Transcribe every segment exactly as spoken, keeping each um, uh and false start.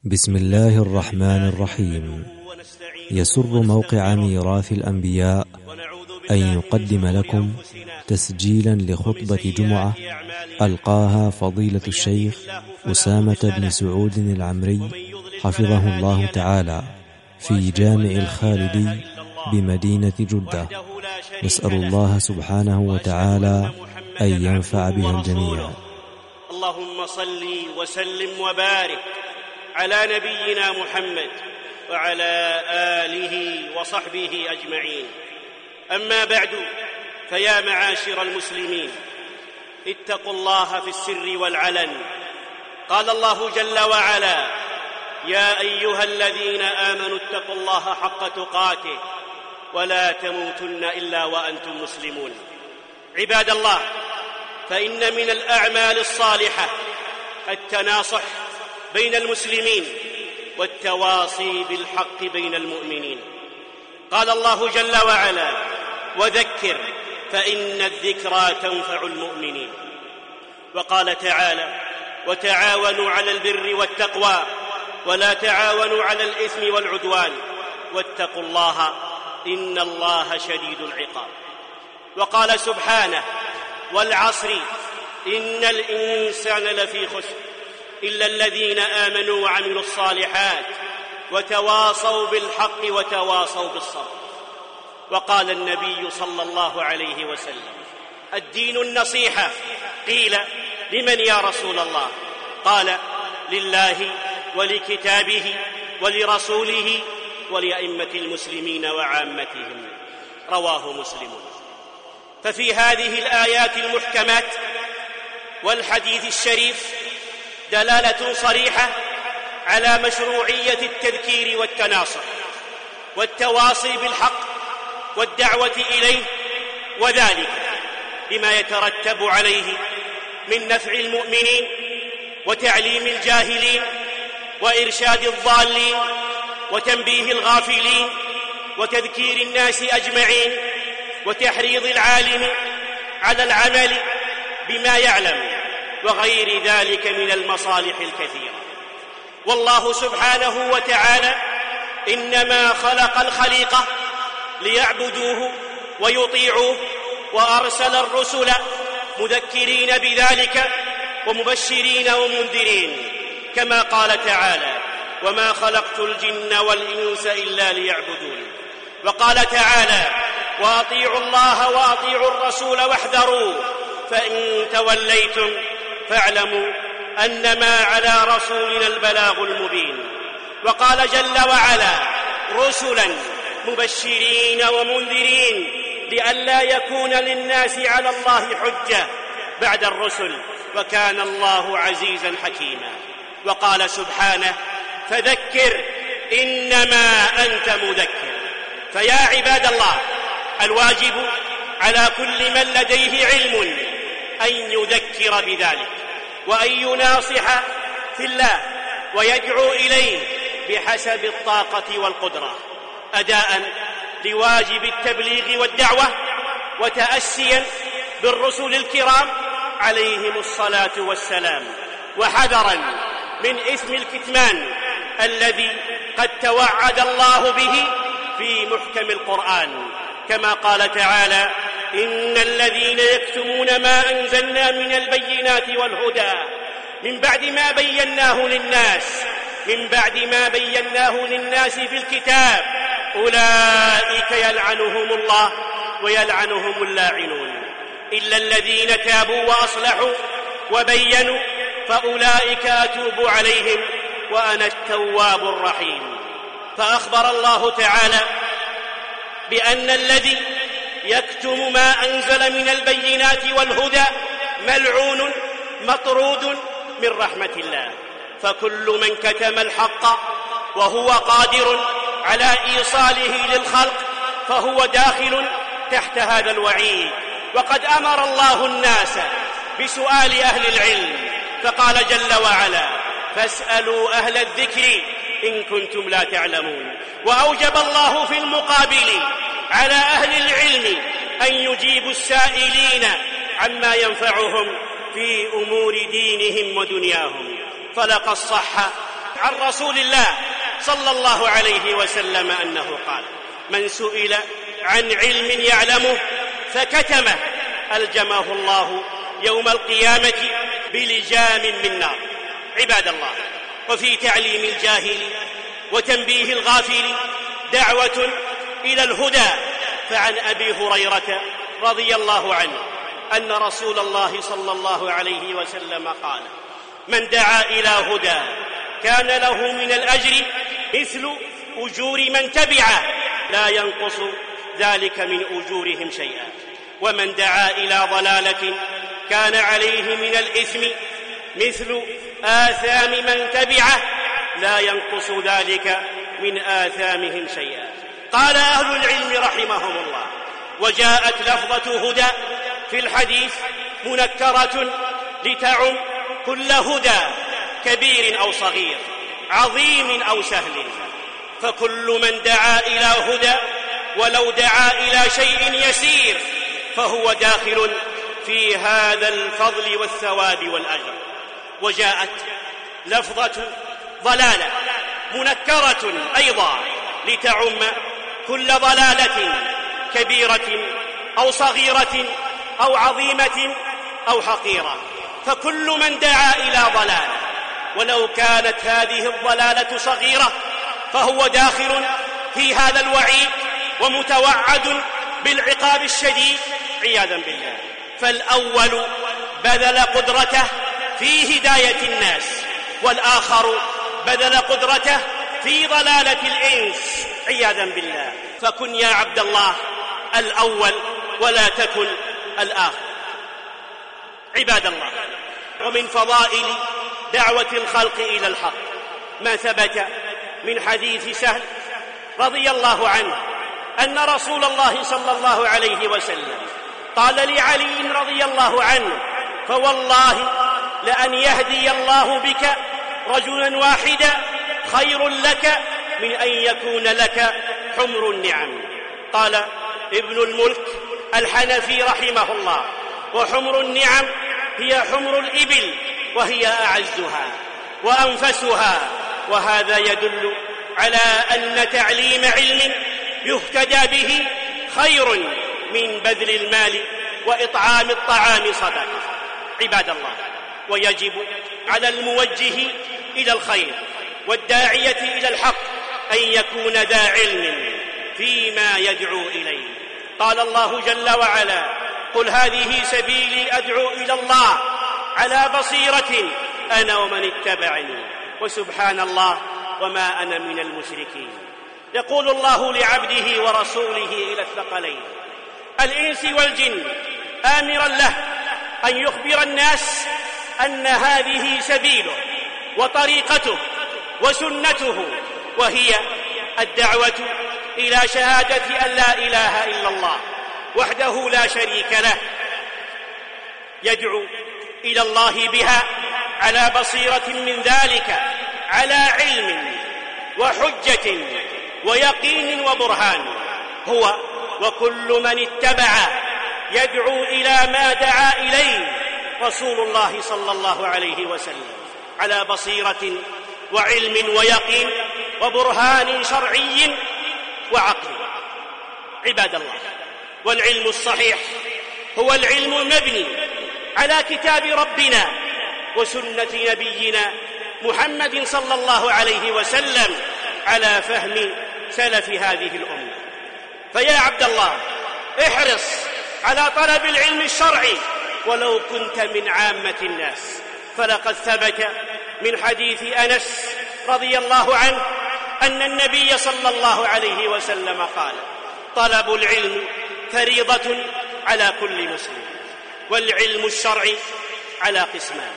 بسم الله الرحمن الرحيم. يسر موقع ميراث الأنبياء أن يقدم لكم تسجيلا لخطبة جمعة ألقاها فضيلة الشيخ أسامة بن سعود العمري حفظه الله تعالى في جامع الخالدي بمدينة جدة. نسأل الله سبحانه وتعالى أن ينفع بها الجميع. اللهم صل وسلم وبارك على نبينا محمد وعلى آله وصحبه أجمعين. أما بعد، فيا معاشر المسلمين، اتقوا الله في السر والعلن. قال الله جل وعلا: يا أيها الذين آمنوا اتقوا الله حق تقاته ولا تموتن إلا وأنتم مسلمون. عباد الله، فإن من الأعمال الصالحة التناصح بين المسلمين والتواصي بالحق بين المؤمنين. قال الله جل وعلا: وذكر فإن الذكرى تنفع المؤمنين. وقال تعالى: وتعاونوا على البر والتقوى ولا تعاونوا على الإثم والعدوان واتقوا الله إن الله شديد العقاب. وقال سبحانه: والعصر إن الإنسان لفي خسر إلا الذين آمنوا وعملوا الصالحات وتواصوا بالحق وتواصوا بالصبر. وقال النبي صلى الله عليه وسلم: الدين النصيحة. قيل: لمن يا رسول الله؟ قال: لله ولكتابه ولرسوله ولأئمة المسلمين وعامتهم. رواه مسلم. ففي هذه الآيات المحكمات والحديث الشريف دلالة صريحة على مشروعية التذكير والتناصح والتواصي بالحق والدعوة إليه، وذلك بما يترتب عليه من نفع المؤمنين وتعليم الجاهلين وإرشاد الضالين وتنبيه الغافلين وتذكير الناس أجمعين وتحريض العالم على العمل بما يعلم وغير ذلك من المصالح الكثيرة. والله سبحانه وتعالى إنما خلق الخليقة ليعبدوه ويطيعوه، وأرسل الرسل مذكرين بذلك ومبشرين ومنذرين، كما قال تعالى: وما خلقت الجن والإنس إلا ليعبدون. وقال تعالى: وأطيعوا الله وأطيعوا الرسول واحذروا فإن توليتم فاعلموا أنما على رسولنا البلاغ المبين. وقال جل وعلا: رسلا مبشرين ومنذرين لئلا يكون للناس على الله حجة بعد الرسل وكان الله عزيزا حكيما. وقال سبحانه: فذكر إنما أنت مذكر. فيا عباد الله، الواجب على كل من لديه علم أن يذكر بذلك وأن يناصح في الله ويدعو إليه بحسب الطاقة والقدرة، أداء لواجب التبليغ والدعوة وتأسيا بالرسل الكرام عليهم الصلاة والسلام، وحذرا من إثم الكتمان الذي قد توعد الله به في محكم القرآن، كما قال تعالى: إن الذين يكتمون ما أنزلنا من البينات والهدى من بعد ما بيناه للناس من بعد ما بيناه للناس في الكتاب أولئك يلعنهم الله ويلعنهم اللاعنون إلا الذين تابوا وأصلحوا وبينوا فأولئك أتوب عليهم وأنا التواب الرحيم. فأخبر الله تعالى بأن الذي يكتم ما أنزل من البينات والهدى ملعون مطرود من رحمة الله. فكل من كتم الحق وهو قادر على إيصاله للخلق فهو داخل تحت هذا الوعيد. وقد أمر الله الناس بسؤال أهل العلم، فقال جل وعلا: فاسألوا أهل الذكر إن كنتم لا تعلمون. وأوجب الله في المقابل على أهل العلم أن يجيبوا السائلين عما ينفعهم في أمور دينهم ودنياهم. فلقد صح عن رسول الله صلى الله عليه وسلم أنه قال: من سئل عن علم يعلمه فكتمه ألجمه الله يوم القيامة بلجام من نار. عباد الله، وفي تعليم الجاهل وتنبيه الغافل دعوة إلى الهدى. فعن أبي هريرة رضي الله عنه أن رسول الله صلى الله عليه وسلم قال: من دعا إلى هدى كان له من الأجر مثل أجور من تبعه لا ينقص ذلك من أجورهم شيئا، ومن دعا إلى ضلالة كان عليه من الإثم مثل آثام من تبعه لا ينقص ذلك من آثامهم شيئا. قال أهل العلم رحمهم الله: وجاءت لفظة هدى في الحديث منكرة لتعم كل هدى كبير أو صغير، عظيم أو سهل، فكل من دعا إلى هدى ولو دعا إلى شيء يسير فهو داخل في هذا الفضل والثواب والأجر. وجاءت لفظة ضلالة منكرة أيضا لتعم كل ضلالة كبيرة أو صغيرة أو عظيمة أو حقيرة، فكل من دعا إلى ضلالة ولو كانت هذه الضلالة صغيرة فهو داخل في هذا الوعيد ومتوعد بالعقاب الشديد عياذا بالله. فالأول بذل قدرته في هداية الناس، والآخر بذل قدرته في ضلالة الإنس عياذا بالله. فكن يا عبد الله الأول ولا تكن الآخر. عباد الله، ومن فضائل دعوة الخلق إلى الحق ما ثبت من حديث سهل رضي الله عنه أن رسول الله صلى الله عليه وسلم قال لعلي رضي الله عنه: فوالله لأن يهدي الله بك رجلا واحدا خير لك من أن يكون لك حمر النعم. قال ابن الملك الحنفي رحمه الله: وحمر النعم هي حمر الإبل، وهي أعزها وأنفسها. وهذا يدل على أن تعليم علم يهتدى به خير من بذل المال وإطعام الطعام صدقة. عباد الله، ويجب على الموجه إلى الخير والداعية إلى الحق أن يكون ذا علم فيما يدعو إليه. قال الله جل وعلا: قل هذه سبيلي أدعو إلى الله على بصيرة أنا ومن اتبعني وسبحان الله وما أنا من المشركين. يقول الله لعبده ورسوله إلى الثقلين الإنس والجن آمرا له أن يخبر الناس أن هذه سبيله وطريقته وسنته، وهي الدعوة إلى شهادة أن لا إله إلا الله وحده لا شريك له، يدعو إلى الله بها على بصيرة من ذلك، على علم وحجة ويقين وبرهان. هو وكل من اتبع يدعو إلى ما دعا إليه رسول الله صلى الله عليه وسلم على بصيرة وعلم ويقين وبرهان شرعي وعقل. عباد الله، والعلم الصحيح هو العلم المبني على كتاب ربنا وسنة نبينا محمد صلى الله عليه وسلم على فهم سلف هذه الأمة. فيا عبد الله، احرص على طلب العلم الشرعي ولو كنت من عامة الناس، فلقد ثبت من حديث أنس رضي الله عنه أن النبي صلى الله عليه وسلم قال: طلب العلم فريضة على كل مسلم، والعلم الشرعي على قسمان.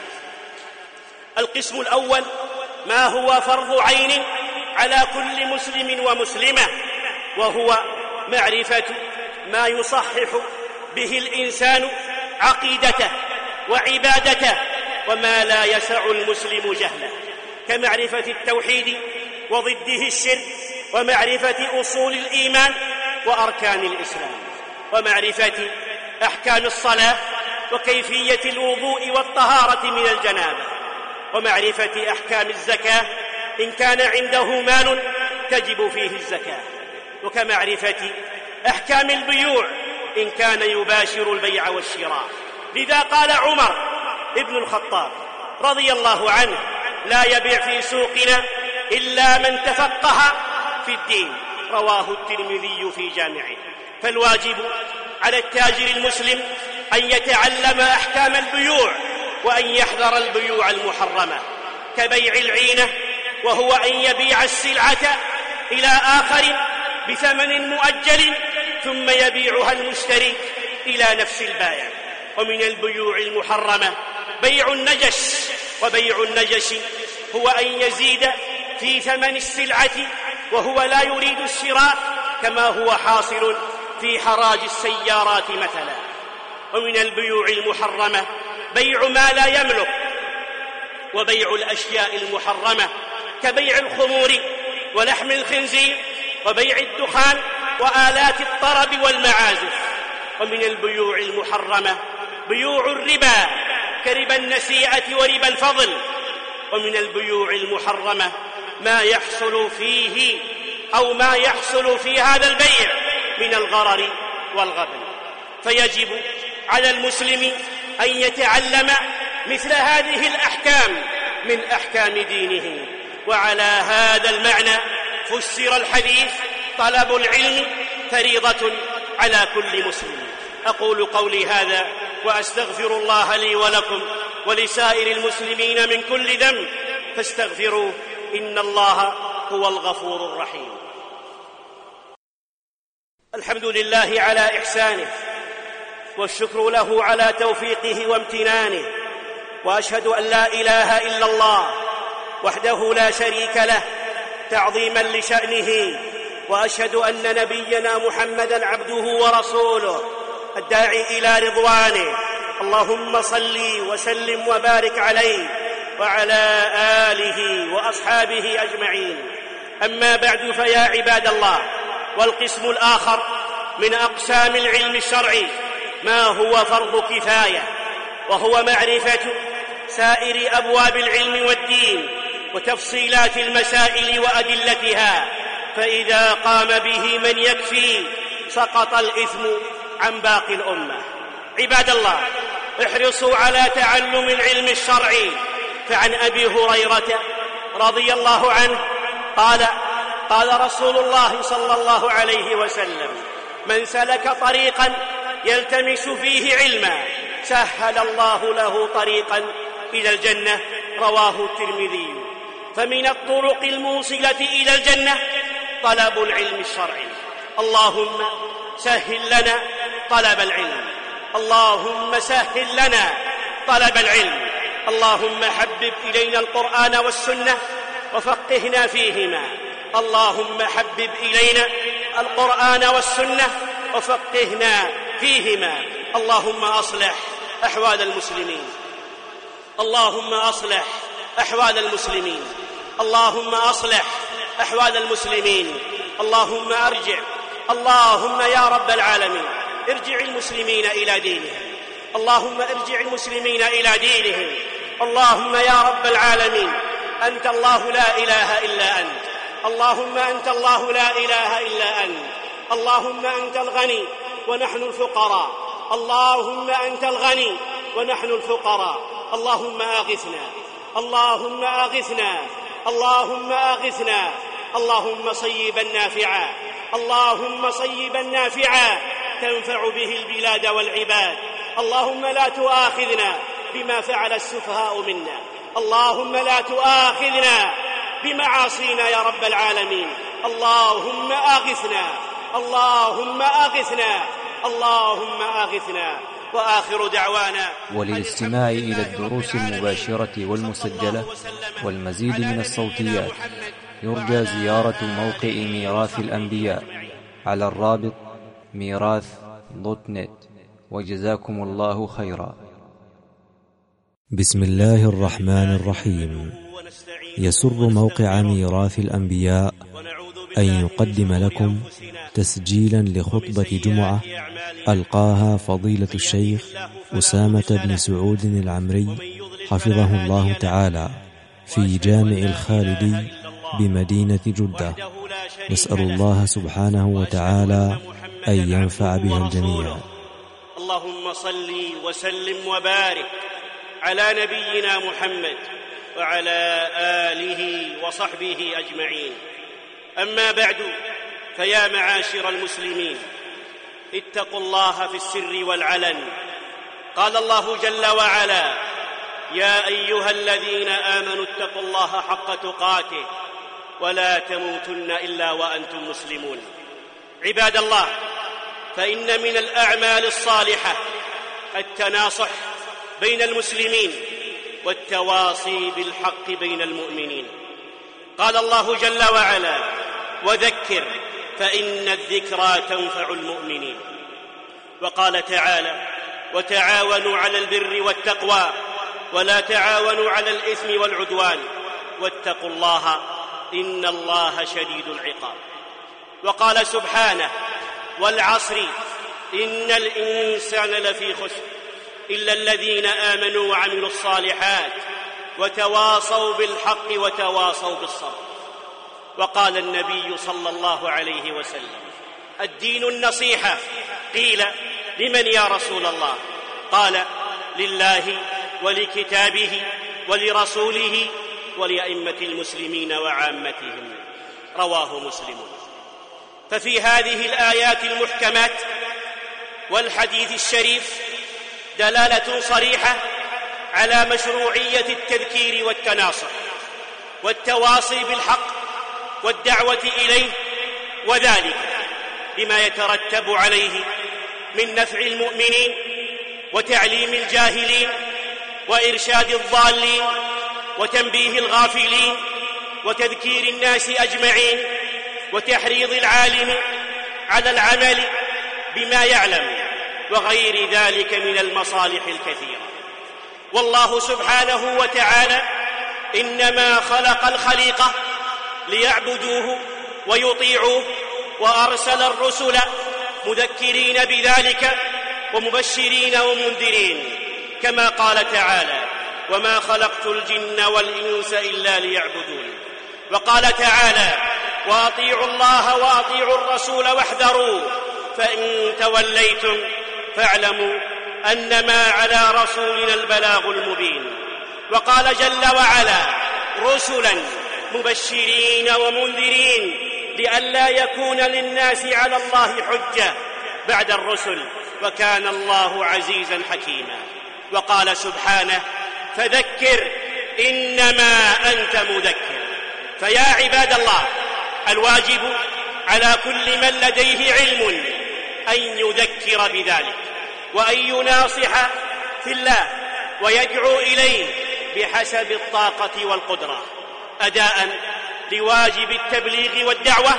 القسم الأول ما هو فرض عين على كل مسلم ومسلمة، وهو معرفة ما يصحح به الإنسان عقيدته وعبادته وما لا يسع المسلم جهله، كمعرفة التوحيد وضده الشرك، ومعرفة أصول الإيمان وأركان الإسلام، ومعرفة أحكام الصلاة وكيفية الوضوء والطهارة من الجنابة، ومعرفة أحكام الزكاة إن كان عنده مال تجب فيه الزكاة، وكمعرفة أحكام البيوع إن كان يباشر البيع والشراء. لذا قال عمر ابن الخطاب رضي الله عنه: لا يبيع في سوقنا إلا من تفقه في الدين، رواه الترمذي في جامعه. فالواجب على التاجر المسلم أن يتعلم أحكام البيوع، وأن يحذر البيوع المحرمة كبيع العينة، وهو أن يبيع السلعة إلى آخر بثمن مؤجل ثم يبيعها المشتري إلى نفس البائع. ومن البيوع المحرمة بيع النجس، وبيع النجس هو أن يزيد في ثمن السلعة وهو لا يريد الشراء، كما هو حاصل في حراج السيارات مثلا. ومن البيوع المحرمة بيع ما لا يملك، وبيع الأشياء المحرمة كبيع الخمور ولحم الخنزير وبيع الدخان وآلات الطرب والمعازف. ومن البيوع المحرمة بيوع الربا كربا النسيئة وربا الفضل. ومن البيوع المحرمة ما يحصل فيه أو ما يحصل في هذا البيع من الغرر والغبن. فيجب على المسلم أن يتعلم مثل هذه الأحكام من أحكام دينه. وعلى هذا المعنى فسر الحديث: طلب العلم فريضة على كل مسلم. أقول قولي هذا وأستغفر الله لي ولكم ولسائر المسلمين من كل ذنب، فاستغفروه إن الله هو الغفور الرحيم. الحمد لله على إحسانه، والشكر له على توفيقه وامتنانه، وأشهد أن لا إله إلا الله وحده لا شريك له تعظيما لشأنه، وأشهد أن نبينا محمدًا عبده ورسوله الداعي إلى رضوانه. اللهم صل وسلم وبارك عليه وعلى آله وأصحابه أجمعين. أما بعد، فيا عباد الله، والقسم الآخر من أقسام العلم الشرعي ما هو فرض كفاية، وهو معرفة سائر أبواب العلم والدين وتفصيلات المسائل وأدلتها، فإذا قام به من يكفي سقط الإثم عن باقي الأمة. عباد الله، احرصوا على تعلم العلم الشرعي. فعن أبي هريرة رضي الله عنه قال: قال رسول الله صلى الله عليه وسلم: من سلك طريقا يلتمس فيه علما سهل الله له طريقا إلى الجنة، رواه الترمذي. فمن الطرق الموصلة إلى الجنة طلب العلم الشرعي. اللهم سهل لنا طلب العلم، اللهم سهل لنا طلب العلم. اللهم حبب إلينا القرآن والسنة وفقهنا فيهما. اللهم حبب إلينا القرآن والسنة وفقهنا فيهما. اللهم أصلح أحوال المسلمين، اللهم أصلح أحوال المسلمين، اللهم أصلح أحوال المسلمين. اللهم أرجع، اللهم يا رب العالمين ارجع المسلمين إلى دينهم، اللهم ارجع المسلمين إلى دينهم. اللهم يا رب العالمين أنت الله لا إله إلا أنت، اللهم أنت الله لا إله إلا أنت. اللهم أنت الغني ونحن الفقراء، اللهم أنت الغني ونحن الفقراء. اللهم أغثنا، اللهم أغثنا، اللهم أغثنا. اللهم صيبا نافعا، اللهم صيبا نافعا تنفع به البلاد والعباد. اللهم لا تؤاخذنا بما فعل السفهاء منا، اللهم لا تؤاخذنا بمعاصينا يا رب العالمين. اللهم أغثنا، اللهم أغثنا، اللهم أغثنا. وآخر دعوانا. وللاستماع إلى الدروس المباشرة والمسجلة والمزيد من الصوتيات يرجى زيارة موقع ميراث الأنبياء على الرابط ميراث دوت نت. وجزاكم الله خيرا. بسم الله الرحمن الرحيم. يسر موقع ميراث الأنبياء أن يقدم لكم تسجيلا لخطبة جمعة ألقاها فضيلة الشيخ أسامة بن سعود العمري حفظه الله تعالى في جامع الخالدي بمدينة جدة. نسأل الله سبحانه وتعالى أن ينفع بها الجميع. اللهم صل وسلم وبارك على نبينا محمد وعلى آله وصحبه أجمعين. أما بعد، فيا معاشر المسلمين، اتقوا الله في السر والعلن. قال الله جل وعلا: يا أيها الذين آمنوا اتقوا الله حق تقاته ولا تموتن إلا وأنتم مسلمون. عباد الله، فإن من الأعمال الصالحة التناصح بين المسلمين والتواصي بالحق بين المؤمنين. قال الله جل وعلا: وذكر فإن الذكرى تنفع المؤمنين. وقال تعالى: وتعاونوا على البر والتقوى ولا تعاونوا على الإثم والعدوان واتقوا الله إن الله شديد العقاب. وقال سبحانه: والعصر إن الإنسان لفي خسر إلا الذين آمنوا وعملوا الصالحات وتواصوا بالحق وتواصوا بالصبر. وقال النبي صلى الله عليه وسلم: الدين النصيحة. قيل: لمن يا رسول الله؟ قال: لله ولكتابه ولرسوله ولأئمة المسلمين وعامتهم. رواه مسلم. ففي هذه الآيات المحكمات والحديث الشريف دلالة صريحة على مشروعية التذكير والتناصح والتواصي بالحق والدعوة إليه، وذلك لما يترتب عليه من نفع المؤمنين وتعليم الجاهلين وإرشاد الضالين وتنبيه الغافلين وتذكير الناس أجمعين وتحريض العالم على العمل بما يعلم وغير ذلك من المصالح الكثيرة. والله سبحانه وتعالى إنما خلق الخليقة ليعبدوه ويطيعوه، وأرسل الرسل مذكرين بذلك ومبشرين ومنذرين، كما قال تعالى: وما خلقت الجن والإنس إلا ليعبدون. وقال تعالى: وأطيعوا الله وأطيعوا الرسول واحذروا فإن توليتم فاعلموا أنما على رسولنا البلاغ المبين. وقال جل وعلا: رسلا مبشرين ومنذرين لئلا يكون للناس على الله حجة بعد الرسل وكان الله عزيزا حكيما. وقال سبحانه: فذكر إنما أنت مذكر. فيا عباد الله، الواجب على كل من لديه علم أن يذكر بذلك وأن يناصح في الله ويدعو إليه بحسب الطاقة والقدرة، أداء لواجب التبليغ والدعوة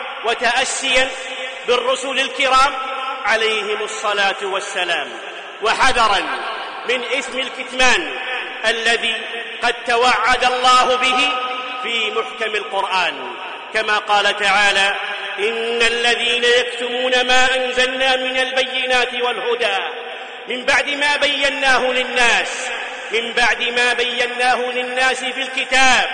وتأسيا بالرسل الكرام عليهم الصلاة والسلام، وحذرا من إثم الكتمان الذي قد توعد الله به في محكم القرآن، كما قال تعالى: إن الذين يكتمون ما أنزلنا من البينات والهدى من بعد ما بيناه للناس من بعد ما بيناه للناس في الكتاب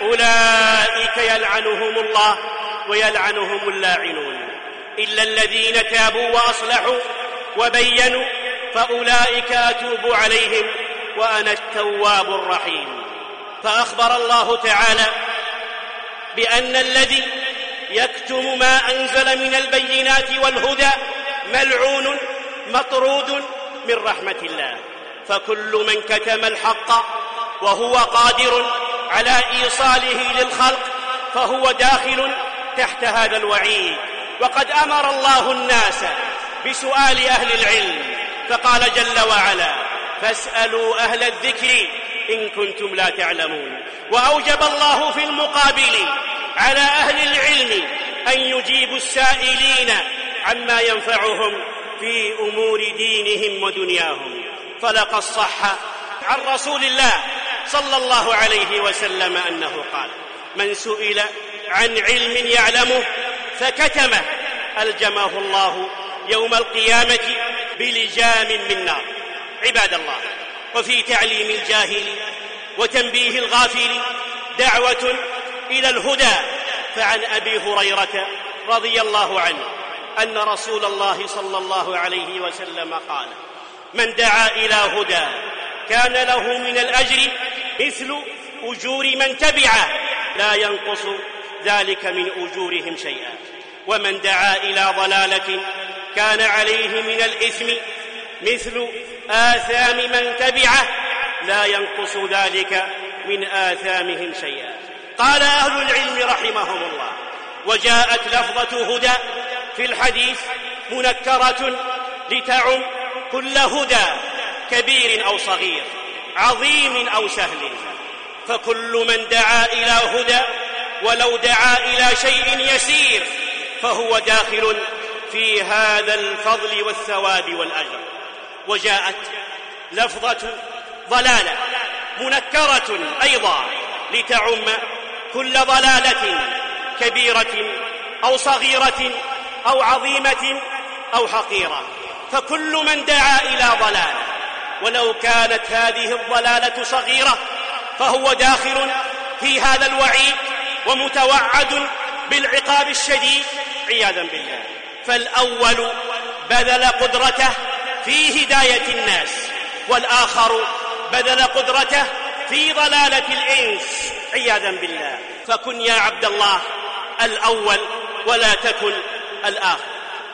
أولئك يلعنهم الله ويلعنهم اللاعنون إلا الذين تابوا وأصلحوا وبينوا فأولئك أتوب عليهم وأنا التواب الرحيم. فأخبر الله تعالى بأن الذي يكتم ما أنزل من البينات والهدى ملعون مطرود من رحمة الله. فكل من كتم الحق وهو قادر على إيصاله للخلق فهو داخل تحت هذا الوعيد. وقد أمر الله الناس بسؤال أهل العلم، فقال جل وعلا: فاسألوا أهل الذكر إن كنتم لا تعلمون. وأوجب الله في المقابل على أهل العلم أن يجيبوا السائلين عما ينفعهم في أمور دينهم ودنياهم. فلقد صح عن رسول الله صلى الله عليه وسلم أنه قال: من سئل عن علم يعلمه فكتمه ألجمه الله يوم القيامة بلجام من نار. عباد الله، وفي تعليم الجاهل وتنبيه الغافل دعوة إلى الهدى. فعن أبي هريرة رضي الله عنه أن رسول الله صلى الله عليه وسلم قال: من دعا إلى هدى كان له من الأجر مثل أجور من تبعه لا ينقص ذلك من أجورهم شيئا، ومن دعا إلى ضلالة كان عليه من الإثم مثل آثام من تبعه لا ينقص ذلك من آثامهم شيئا. قال أهل العلم رحمهم الله: وجاءت لفظة هدى في الحديث منكرة لتعم كل هدى، كبير أو صغير، عظيم أو سهل، فكل من دعا إلى هدى ولو دعا إلى شيء يسير فهو داخل في هذا الفضل والثواب والأجر. وجاءت لفظة ضلالة منكرة أيضا لتعم كل ضلالة، كبيرة أو صغيرة أو عظيمة أو حقيرة، فكل من دعا إلى ضلالة ولو كانت هذه الضلالة صغيرة فهو داخل في هذا الوعيد ومتوعد بالعقاب الشديد عياذا بالله. فالأول بذل قدرته في هداية الناس، والآخر بذل قدرته في ضلالة الإنس عياذا بالله. فكن يا عبد الله الأول ولا تكن الآخر.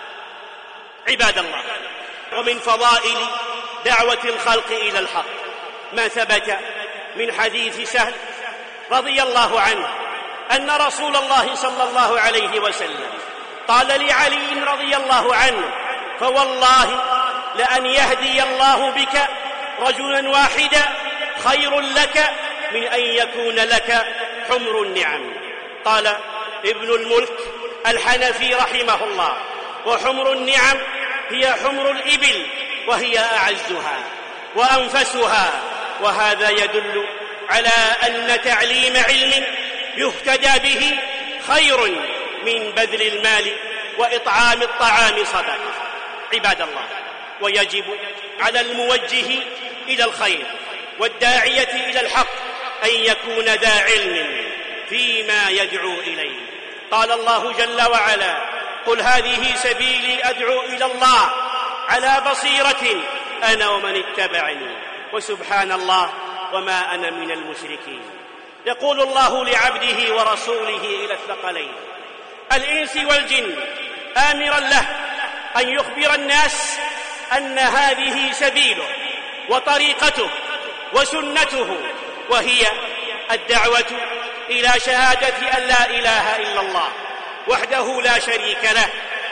عباد الله، ومن فضائل دعوة الخلق إلى الحق ما ثبت من حديث سهل رضي الله عنه أن رسول الله صلى الله عليه وسلم قال لعلي رضي الله عنه: فوالله لأن يهدي الله بك رجلا واحدا خير لك من أن يكون لك حمر النعم. قال ابن الملك الحنفي رحمه الله: وحمر النعم هي حمر الإبل، وهي أعزها وأنفسها. وهذا يدل على أن تعليم علم يهتدى به خير من بذل المال وإطعام الطعام صدقة. عباد الله، ويجب على الموجه إلى الخير والداعية إلى الحق أن يكون ذا علم فيما يدعو إليه. قال الله جل وعلا: قل هذه سبيلي أدعو إلى الله على بصيرة أنا ومن اتبعني وسبحان الله وما أنا من المشركين. يقول الله لعبده ورسوله إلى الثقلين الإنس والجن آمرا له أن يخبر الناس أن هذه سبيله وطريقته وسنته، وهي الدعوة إلى شهادة أن لا إله إلا الله وحده لا شريك له،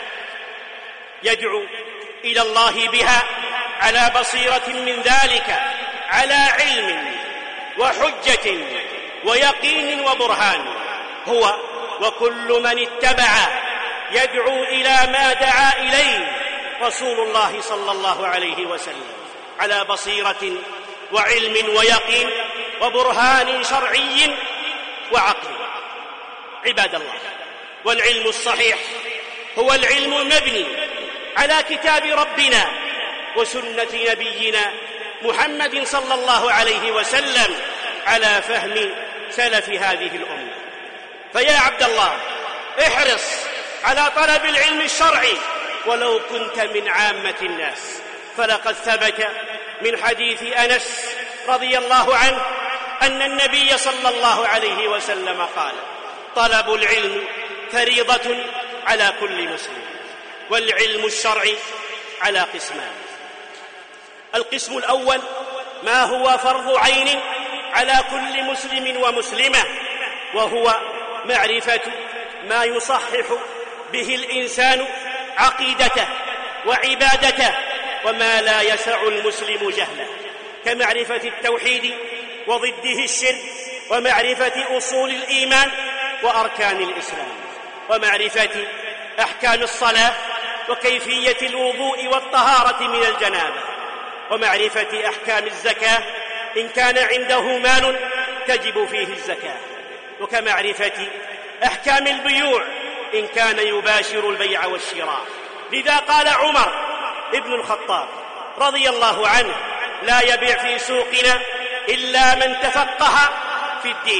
يدعو إلى الله بها على بصيرة من ذلك، على علم وحجة ويقين وبرهان. هو وكل من اتبع يدعو إلى ما دعا إليه رسول الله صلى الله عليه وسلم على بصيرة وعلم ويقين وبرهان شرعي وعقل. عباد الله، والعلم الصحيح هو العلم المبني على كتاب ربنا وسنة نبينا محمد صلى الله عليه وسلم على فهم سلف هذه الأمة. فيا عبد الله، احرص على طلب العلم الشرعي ولو كنت من عامة الناس، فلقد ثبت من حديث أنس رضي الله عنه أن النبي صلى الله عليه وسلم قال: طلب العلم فريضة على كل مسلم. والعلم الشرعي على قسمان: القسم الأول ما هو فرض عين على كل مسلم ومسلمة، وهو معرفة ما يصحح به الإنسان عقيدته وعبادته وما لا يسع المسلم جهله، كمعرفة التوحيد وضده الشرك، ومعرفة أصول الإيمان وأركان الإسلام، ومعرفة أحكام الصلاة وكيفية الوضوء والطهارة من الجنابة، ومعرفة أحكام الزكاة إن كان عنده مال تجب فيه الزكاة، وكمعرفة أحكام البيوع إن كان يباشر البيع والشراء. لذا قال عمر ابن الخطاب رضي الله عنه: لا يبيع في سوقنا إلا من تفقه في الدين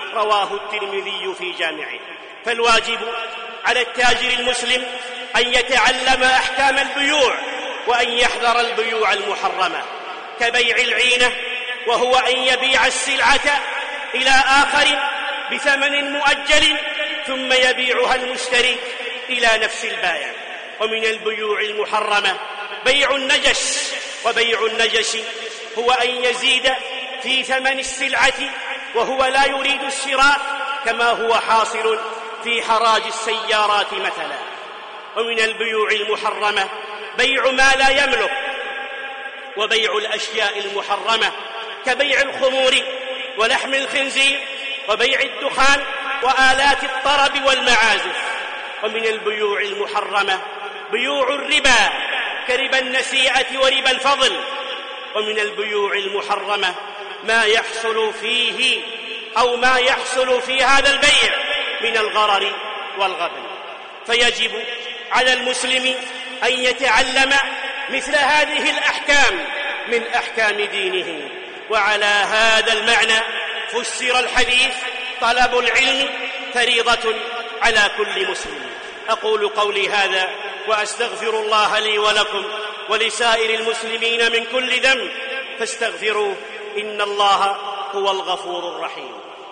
رواه الترمذي في جامعه. فالواجب على التاجر المسلم أن يتعلم أحكام البيوع، وأن يحذر البيوع المحرمة كبيع العينة، وهو أن يبيع السلعة إلى آخر بثمن مؤجل ثم يبيعها المشتري إلى نفس البائع. ومن البيوع المحرمة بيع النجس، وبيع النجس هو أن يزيد في ثمن السلعة وهو لا يريد الشراء، كما هو حاصل في حراج السيارات مثلا. ومن البيوع المحرمة بيع ما لا يملك، وبيع الأشياء المحرمة كبيع الخمور ولحم الخنزير وبيع الدخان وآلات الطرب والمعازف. ومن البيوع المحرمة بيوع الربا كربا النسيئة وربا الفضل. ومن البيوع المحرمة ما يحصل فيه أو ما يحصل في هذا البيع من الغرر والغبن. فيجب على المسلم أن يتعلم مثل هذه الأحكام من أحكام دينه. وعلى هذا المعنى فسر الحديث: طلب العلم فريضة على كل مسلم. أقول قولي هذا وأستغفر الله لي ولكم ولسائر المسلمين من كل ذنب، فاستغفروه إن الله هو الغفور الرحيم.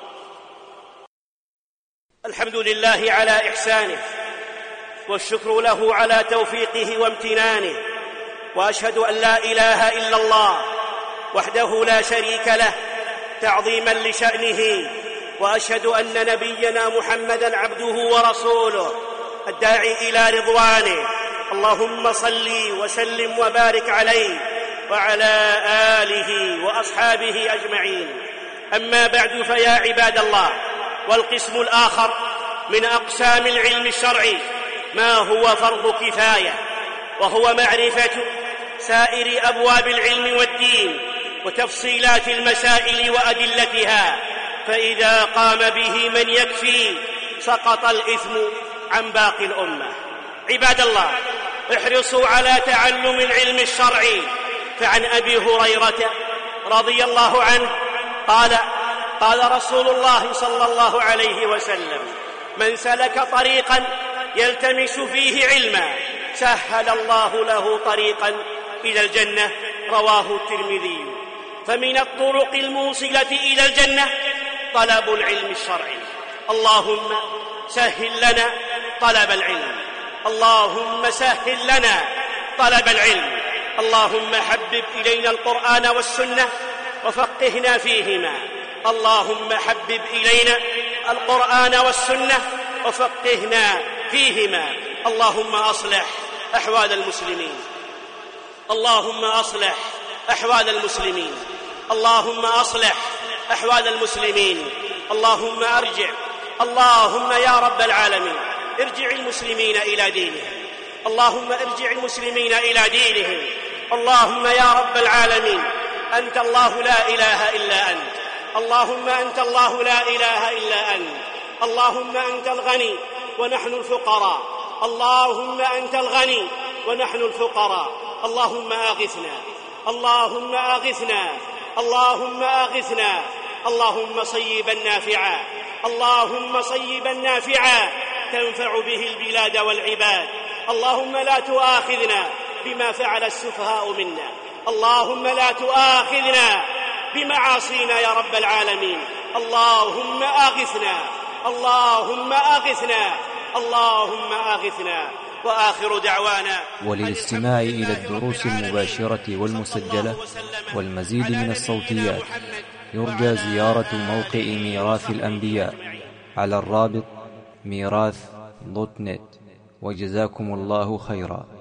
الحمد لله على إحسانه، والشكر له على توفيقه وامتنانه، وأشهد أن لا إله إلا الله وحده لا شريك له تعظيما لشأنه، وأشهد أن نبينا محمدًا عبده ورسوله الداعي إلى رضوانه. اللهم صل وسلم وبارك عليه وعلى آله وأصحابه أجمعين. أما بعد، فيا عباد الله، والقسم الآخر من أقسام العلم الشرعي ما هو فرض كفاية، وهو معرفة سائر أبواب العلم والدين وتفصيلات المسائل وأدلتها، فإذا قام به من يكفي سقط الإثم عن باقي الأمة. عباد الله، احرصوا على تعلم العلم الشرعي. فعن أبي هريرة رضي الله عنه قال: قال رسول الله صلى الله عليه وسلم: من سلك طريقا يلتمس فيه علما سهل الله له طريقا إلى الجنة. رواه الترمذي. فمن الطرق الموصلة إلى الجنة طلب العلم الشرعي. اللهم سهل لنا طلب العلم، اللهم سهل لنا طلب العلم. اللهم حبب إلينا القرآن والسنة وفقهنا فيهما. اللهم حبب إلينا القرآن والسنة وفقهنا فيهما. اللهم أصلح أحوال المسلمين، اللهم أصلح أحوال المسلمين، اللهم أصلح أحوال المسلمين. اللهم أرجع، اللهم يا رب العالمين ارجع المسلمين إلى دينهم، اللهم ارجع المسلمين إلى دينهم. اللهم يا رب العالمين أنت الله لا إله إلا أنت، اللهم أنت الله لا إله إلا أنت. اللهم أنت الغني ونحن الفقراء، اللهم أنت الغني ونحن الفقراء. اللهم أغثنا، اللهم أغثنا، اللهم أغثنا. اللهم صيبا نافعا، اللهم صيبا نافعا تنفع به البلاد والعباد. اللهم لا تؤاخذنا بما فعل السفهاء منا، اللهم لا تؤاخذنا بمعاصينا يا رب العالمين. اللهم أغثنا، اللهم أغثنا، اللهم أغثنا. وآخر دعوانا. وللاستماع إلى الدروس المباشرة والمسجلة والمزيد من الصوتيات يرجى زيارة موقع ميراث الأنبياء على الرابط ميراث دوت نت. وجزاكم الله خيرا.